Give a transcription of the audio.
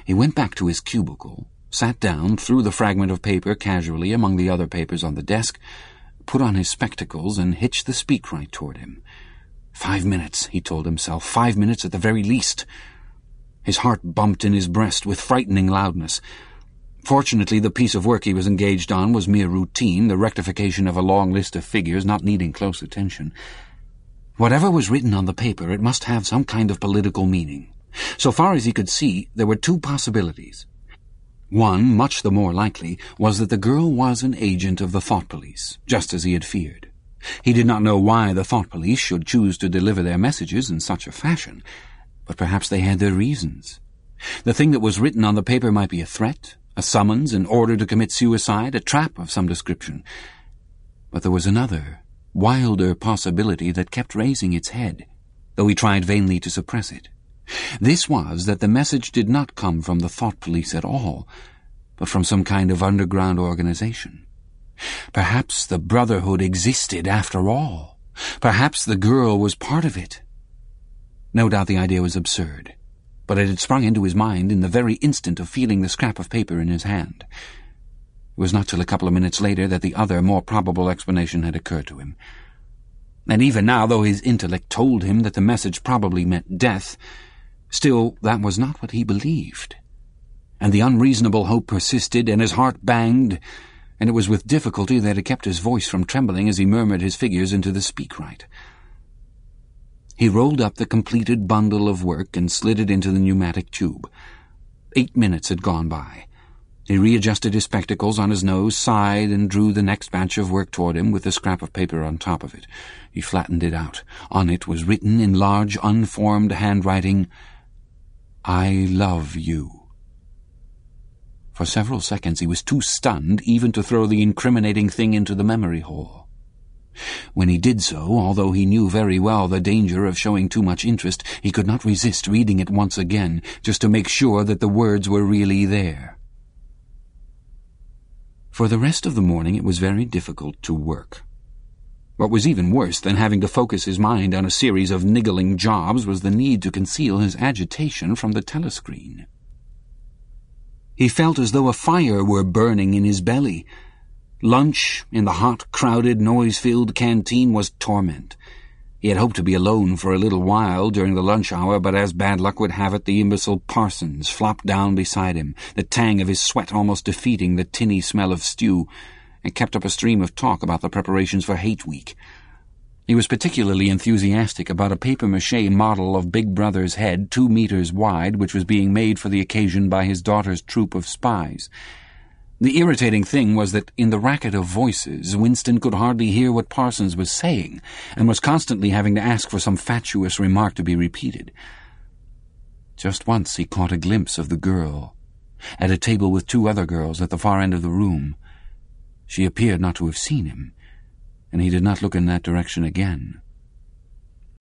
He went back to his cubicle, sat down, threw the fragment of paper casually among the other papers on the desk, put on his spectacles, and hitched the speakwrite toward him. 5 minutes, he told himself, 5 minutes at the very least. His heart bumped in his breast with frightening loudness. Fortunately, the piece of work he was engaged on was mere routine, the rectification of a long list of figures not needing close attention. Whatever was written on the paper, it must have some kind of political meaning. So far as he could see, there were two possibilities. One, much the more likely, was that the girl was an agent of the thought police, just as he had feared. He did not know why the thought police should choose to deliver their messages in such a fashion, but perhaps they had their reasons. The thing that was written on the paper might be a threat, a summons, an order to commit suicide, a trap of some description. But there was another, wilder possibility that kept raising its head, though he tried vainly to suppress it. This was that the message did not come from the thought police at all, but from some kind of underground organization. Perhaps the Brotherhood existed after all. Perhaps the girl was part of it. No doubt the idea was absurd, but it had sprung into his mind in the very instant of feeling the scrap of paper in his hand. It was not till a couple of minutes later that the other, more probable explanation had occurred to him. And even now, though his intellect told him that the message probably meant death, still that was not what he believed. And the unreasonable hope persisted, and his heart banged, and it was with difficulty that it kept his voice from trembling as he murmured his figures into the speakwrite. He rolled up the completed bundle of work and slid it into the pneumatic tube. 8 minutes had gone by. He readjusted his spectacles on his nose, sighed, and drew the next batch of work toward him with the scrap of paper on top of it. He flattened it out. On it was written in large, unformed handwriting, "I love you." For several seconds he was too stunned even to throw the incriminating thing into the memory hole. When he did so, although he knew very well the danger of showing too much interest, he could not resist reading it once again, just to make sure that the words were really there. For the rest of the morning it was very difficult to work. What was even worse than having to focus his mind on a series of niggling jobs was the need to conceal his agitation from the telescreen. He felt as though a fire were burning in his belly. Lunch in the hot, crowded, noise-filled canteen was torment. He had hoped to be alone for a little while during the lunch hour, but as bad luck would have it, the imbecile Parsons flopped down beside him, the tang of his sweat almost defeating the tinny smell of stew, and kept up a stream of talk about the preparations for Hate Week. He was particularly enthusiastic about a papier-mâché model of Big Brother's head 2 meters wide, which was being made for the occasion by his daughter's troop of spies. The irritating thing was that in the racket of voices, Winston could hardly hear what Parsons was saying, and was constantly having to ask for some fatuous remark to be repeated. Just once he caught a glimpse of the girl, at a table with 2 other girls at the far end of the room. She appeared not to have seen him, and he did not look in that direction again.